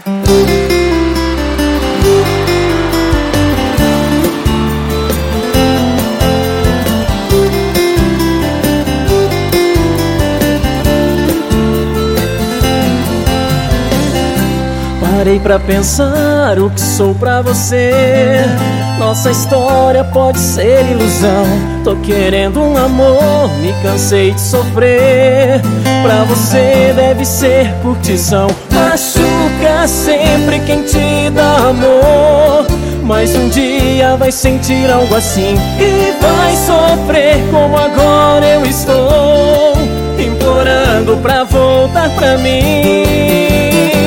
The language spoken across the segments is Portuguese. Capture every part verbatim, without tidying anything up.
Parei pra pensar o que sou pra você. Nossa história pode ser ilusão. Tô querendo um amor, me cansei de sofrer. Pra você deve ser curtição. Machuca sempre quem te dá amor, mas um dia vai sentir algo assim e vai sofrer como agora eu estou, implorando pra voltar pra mim.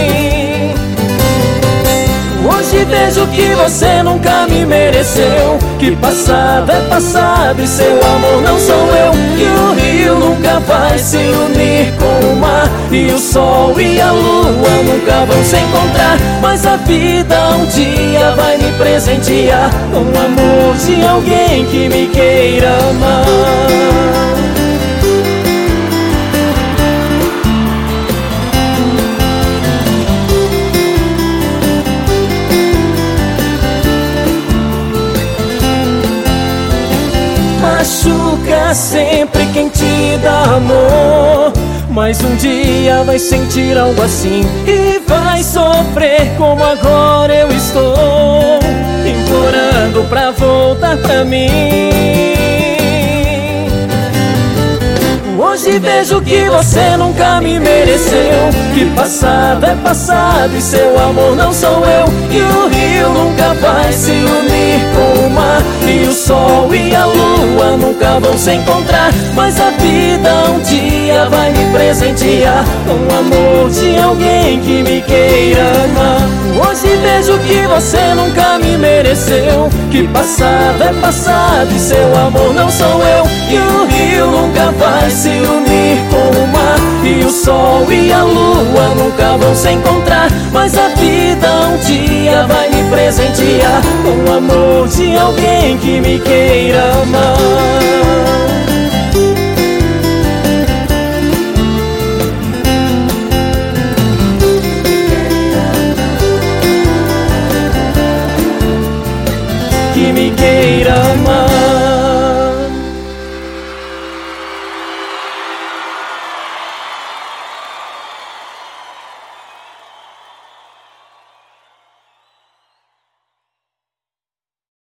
Hoje vejo que você nunca me mereceu, que passado é passado e seu amor não sou eu, que o rio nunca vai se unir com o mar, e o sol e a lua nunca vão se encontrar, mas a vida um dia vai me presentear com o amor de alguém que me queira amar. Machuca sempre quem te dá amor, mas um dia vai sentir algo assim e vai sofrer como agora eu estou, implorando pra voltar pra mim. Hoje vejo que você nunca me mereceu, que passado é passado e seu amor não sou eu, que o rio nunca vai se unir com o mar, e o sol e a lua nunca vão se encontrar, mas a vida um dia vai me presentear com o amor de alguém que me queira amar. Hoje vejo que você nunca me mereceu, que passado é passado e seu amor não sou eu, que o rio nunca vai se unir com o mar, e o sol e a lua nunca vão se encontrar, mas a vida um dia vai me presentear com o amor de alguém que me queira amar.